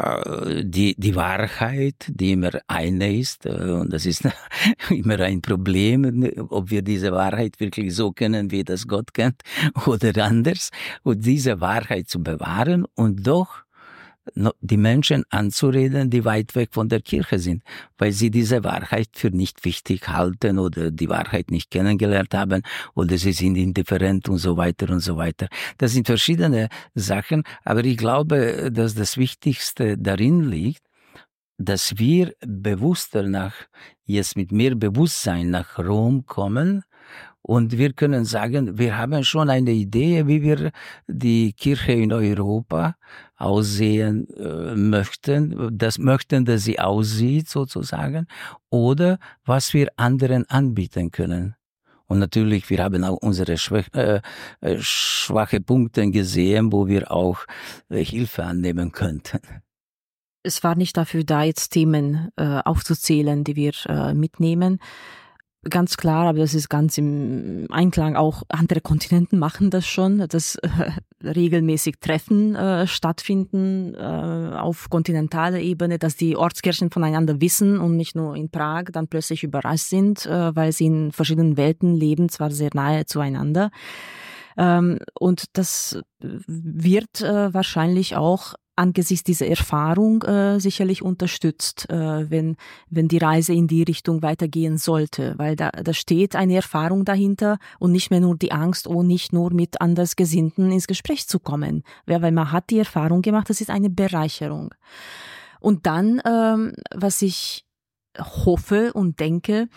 die Wahrheit, die immer eine ist, und das ist immer ein Problem, ob wir diese Wahrheit wirklich so kennen, wie das Gott kennt, oder anders, und diese Wahrheit zu bewahren und doch die Menschen anzureden, die weit weg von der Kirche sind, weil sie diese Wahrheit für nicht wichtig halten oder die Wahrheit nicht kennengelernt haben oder sie sind indifferent und so weiter und so weiter. Das sind verschiedene Sachen, aber ich glaube, dass das Wichtigste darin liegt, dass wir bewusster jetzt mit mehr Bewusstsein nach Rom kommen. Und wir können sagen, wir haben schon eine Idee, wie wir die Kirche in Europa aussehen möchten, dass sie aussieht sozusagen, oder was wir anderen anbieten können. Und natürlich, wir haben auch unsere schwache Punkte gesehen, wo wir auch Hilfe annehmen könnten. Es war nicht dafür da, jetzt Themen aufzuzählen, die wir mitnehmen. Ganz klar, aber das ist ganz im Einklang. Auch andere Kontinenten machen das schon, dass regelmäßig Treffen stattfinden auf kontinentaler Ebene, dass die Ortskirchen voneinander wissen und nicht nur in Prag dann plötzlich überrascht sind, weil sie in verschiedenen Welten leben, zwar sehr nahe zueinander. Und das wird wahrscheinlich auch angesichts dieser Erfahrung sicherlich unterstützt, wenn die Reise in die Richtung weitergehen sollte, weil da steht eine Erfahrung dahinter und nicht mehr nur die Angst, nicht nur mit Andersgesinnten ins Gespräch zu kommen, weil man hat die Erfahrung gemacht, das ist eine Bereicherung. Und dann, was ich hoffe und denke,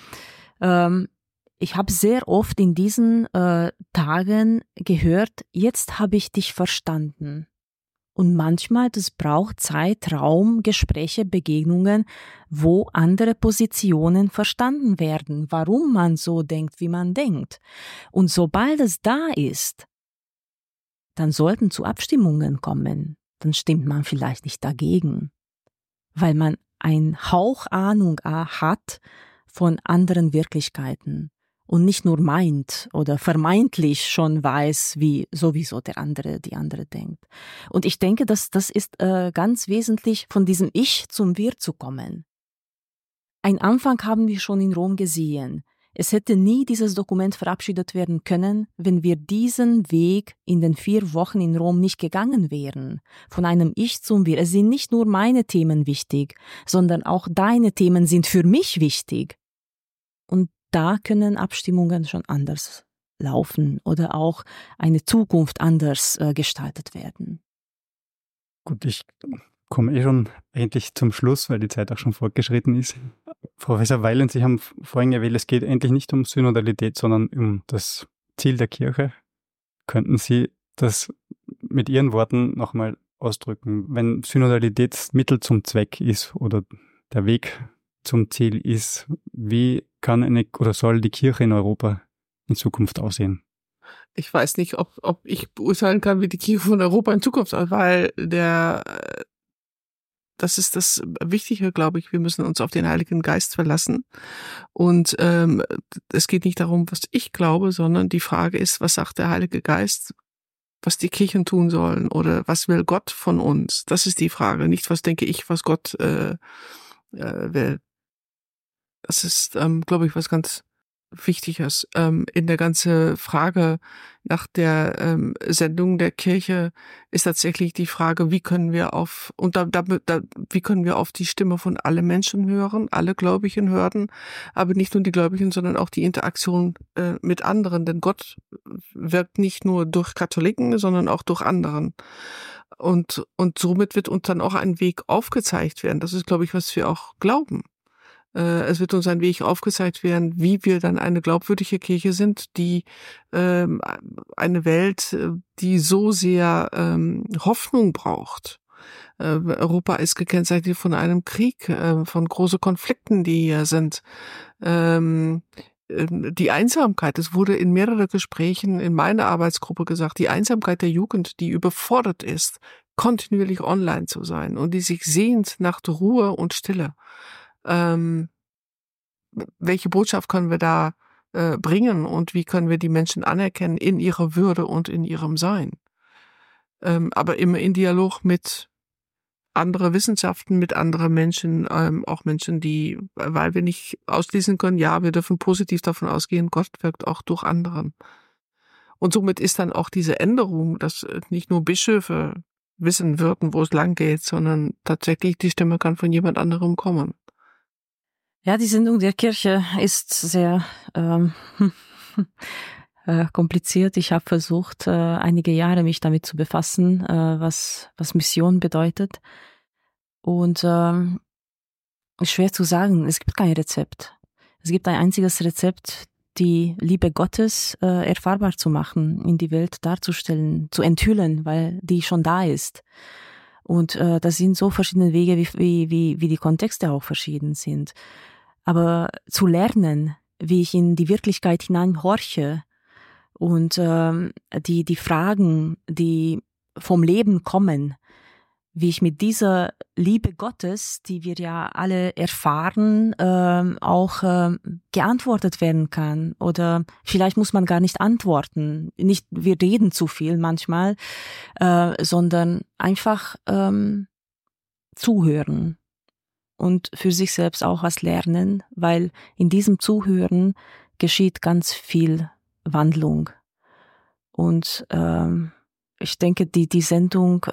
ich habe sehr oft in diesen Tagen gehört, jetzt habe ich dich verstanden. Und manchmal, das braucht Zeit, Raum, Gespräche, Begegnungen, wo andere Positionen verstanden werden, warum man so denkt, wie man denkt. Und sobald es da ist, dann sollten zu Abstimmungen kommen. Dann stimmt man vielleicht nicht dagegen, weil man einen Hauch Ahnung hat von anderen Wirklichkeiten. Und nicht nur meint oder vermeintlich schon weiß, wie sowieso die andere denkt. Und ich denke, dass das ist ganz wesentlich, von diesem Ich zum Wir zu kommen. Ein Anfang haben wir schon in Rom gesehen. Es hätte nie dieses Dokument verabschiedet werden können, wenn wir diesen Weg in den 4 Wochen in Rom nicht gegangen wären. Von einem Ich zum Wir. Es sind nicht nur meine Themen wichtig, sondern auch deine Themen sind für mich wichtig. Und da können Abstimmungen schon anders laufen oder auch eine Zukunft anders gestaltet werden. Gut, ich komme schon eigentlich zum Schluss, weil die Zeit auch schon fortgeschritten ist. Professor Weiland, Sie haben vorhin erwähnt, es geht eigentlich nicht um Synodalität, sondern um das Ziel der Kirche. Könnten Sie das mit Ihren Worten nochmal ausdrücken? Wenn Synodalität Mittel zum Zweck ist oder der Weg zum Ziel ist, wie kann oder soll die Kirche in Europa in Zukunft aussehen? Ich weiß nicht, ob ich beurteilen kann, wie die Kirche von Europa in Zukunft ist, weil das ist das Wichtige, glaube ich. Wir müssen uns auf den Heiligen Geist verlassen. Und es geht nicht darum, was ich glaube, sondern die Frage ist, was sagt der Heilige Geist, was die Kirchen tun sollen oder was will Gott von uns? Das ist die Frage, nicht was denke ich, was Gott will. Das ist, glaube ich, was ganz Wichtiges. In der ganzen Frage nach der Sendung der Kirche ist tatsächlich die Frage, wie können wir auf die Stimme von allen Menschen hören, alle Gläubigen hören, aber nicht nur die Gläubigen, sondern auch die Interaktion mit anderen, denn Gott wirkt nicht nur durch Katholiken, sondern auch durch anderen. Und somit wird uns dann auch ein Weg aufgezeigt werden. Das ist, glaube ich, was wir auch glauben. Es wird uns ein Weg aufgezeigt werden, wie wir dann eine glaubwürdige Kirche sind, die eine Welt, die so sehr Hoffnung braucht. Europa ist gekennzeichnet von einem Krieg, von großen Konflikten, die hier sind. Die Einsamkeit, es wurde in mehreren Gesprächen in meiner Arbeitsgruppe gesagt, die Einsamkeit der Jugend, die überfordert ist, kontinuierlich online zu sein und die sich sehnt nach Ruhe und Stille. Welche Botschaft können wir da bringen und wie können wir die Menschen anerkennen in ihrer Würde und in ihrem Sein? Aber immer in Dialog mit anderen Wissenschaften, mit anderen Menschen, auch Menschen, die, weil wir nicht ausschließen können, ja, wir dürfen positiv davon ausgehen, Gott wirkt auch durch anderen. Und somit ist dann auch diese Änderung, dass nicht nur Bischöfe wissen würden, wo es lang geht, sondern tatsächlich die Stimme kann von jemand anderem kommen. Ja, die Sendung der Kirche ist sehr kompliziert. Ich habe versucht, einige Jahre mich damit zu befassen, was Mission bedeutet. Und schwer zu sagen, es gibt kein Rezept. Es gibt ein einziges Rezept, die Liebe Gottes erfahrbar zu machen, in die Welt darzustellen, zu enthüllen, weil die schon da ist. Und das sind so verschiedene Wege, wie die Kontexte auch verschieden sind. Aber zu lernen, wie ich in die Wirklichkeit hineinhorche und die Fragen, die vom Leben kommen, wie ich mit dieser Liebe Gottes, die wir ja alle erfahren, auch geantwortet werden kann. Oder vielleicht muss man gar nicht antworten. Nicht, wir reden zu viel manchmal, sondern einfach zuhören. Und für sich selbst auch was lernen, weil in diesem Zuhören geschieht ganz viel Wandlung. Und ich denke, die Sendung,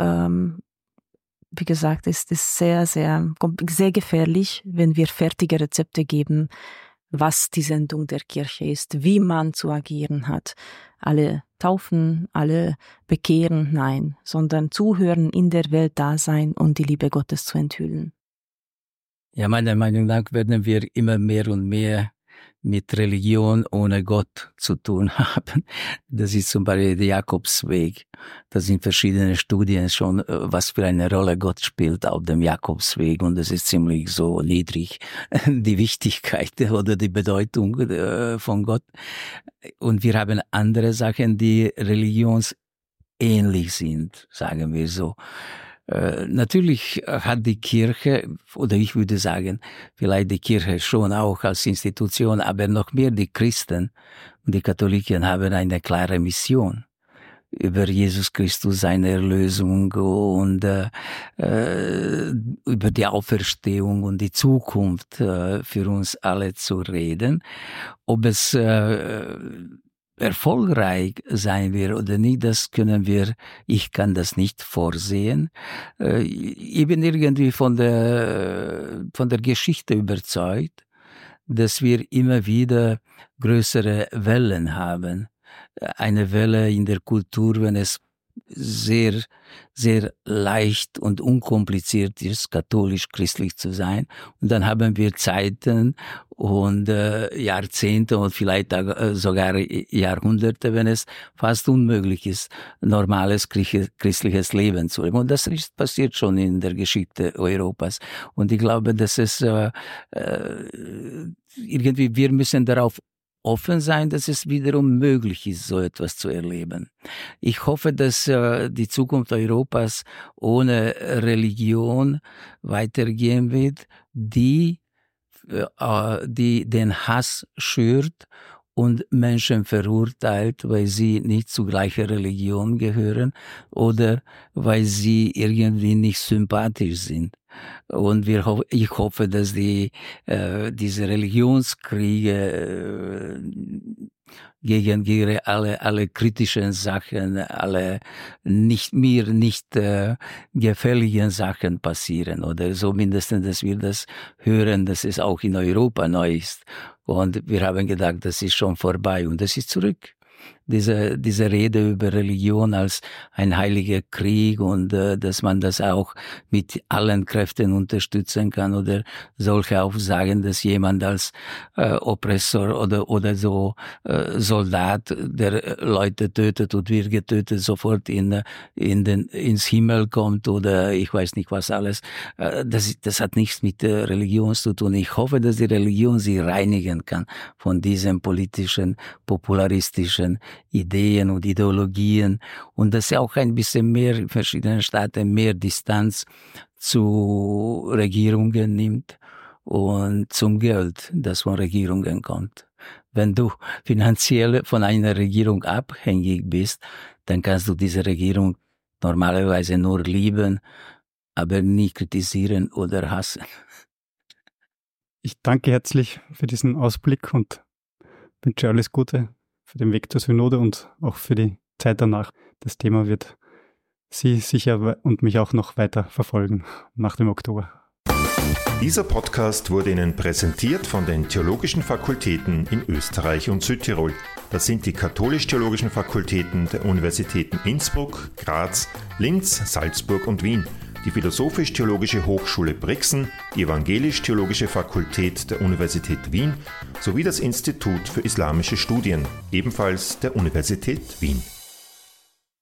wie gesagt, ist sehr, sehr, sehr gefährlich, wenn wir fertige Rezepte geben, was die Sendung der Kirche ist, wie man zu agieren hat. Alle taufen, alle bekehren, nein, sondern zuhören, in der Welt da sein und die Liebe Gottes zu enthüllen. Ja, meiner Meinung nach werden wir immer mehr und mehr mit Religion ohne Gott zu tun haben. Das ist zum Beispiel der Jakobsweg. Da sind verschiedene Studien schon, was für eine Rolle Gott spielt auf dem Jakobsweg. Und das ist ziemlich so niedrig, die Wichtigkeit oder die Bedeutung von Gott. Und wir haben andere Sachen, die religionsähnlich sind, sagen wir so. Natürlich hat die Kirche, oder ich würde sagen, vielleicht die Kirche schon auch als Institution, aber noch mehr die Christen und die Katholiken haben eine klare Mission über Jesus Christus, seine Erlösung und über die Auferstehung und die Zukunft für uns alle zu reden. Ob es erfolgreich sein wird oder nicht, das ich kann das nicht vorsehen. Ich bin irgendwie von der Geschichte überzeugt, dass wir immer wieder größere Wellen haben. Eine Welle in der Kultur, wenn es sehr, sehr leicht und unkompliziert ist, katholisch-christlich zu sein. Und dann haben wir Zeiten und Jahrzehnte und vielleicht sogar Jahrhunderte, wenn es fast unmöglich ist, normales christliches Leben zu leben. Und das ist passiert schon in der Geschichte Europas. Und ich glaube, dass es irgendwie, wir müssen darauf offen sein, dass es wiederum möglich ist, so etwas zu erleben. Ich hoffe, dass die Zukunft Europas ohne Religion weitergehen wird, die den Hass schürt und Menschen verurteilt, weil sie nicht zu gleicher Religion gehören oder weil sie irgendwie nicht sympathisch sind. Und ich hoffe, dass diese Religionskriege gegen alle kritischen Sachen, alle nicht gefährlichen Sachen passieren, oder so mindestens, dass wir das hören, dass es auch in Europa neu ist. Und wir haben gedacht, das ist schon vorbei und das ist zurück. Diese Rede über Religion als ein heiliger Krieg und dass man das auch mit allen Kräften unterstützen kann oder solche Aussagen, dass jemand als Oppressor oder so Soldat, der Leute tötet und wird getötet, sofort ins Himmel kommt oder ich weiß nicht was alles. Das hat nichts mit Religion zu tun. Ich hoffe, dass die Religion sie reinigen kann von diesen politischen, popularistischen Ideen und Ideologien und dass auch ein bisschen mehr in verschiedenen Staaten mehr Distanz zu Regierungen nimmt und zum Geld, das von Regierungen kommt. Wenn du finanziell von einer Regierung abhängig bist, dann kannst du diese Regierung normalerweise nur lieben, aber nie kritisieren oder hassen. Ich danke herzlich für diesen Ausblick und wünsche alles Gute für den Weg zur Synode und auch für die Zeit danach. Das Thema wird Sie sicher und mich auch noch weiter verfolgen nach dem Oktober. Dieser Podcast wurde Ihnen präsentiert von den Theologischen Fakultäten in Österreich und Südtirol. Das sind die katholisch-theologischen Fakultäten der Universitäten Innsbruck, Graz, Linz, Salzburg und Wien, die Philosophisch-Theologische Hochschule Brixen, die Evangelisch-Theologische Fakultät der Universität Wien sowie das Institut für Islamische Studien, ebenfalls der Universität Wien.